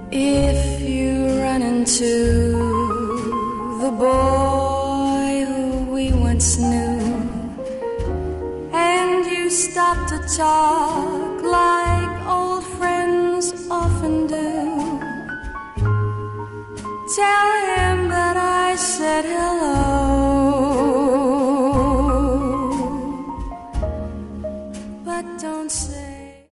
If you run into the boy who we once knew, and you stop to talk like old friends often do, tell him that I said hello.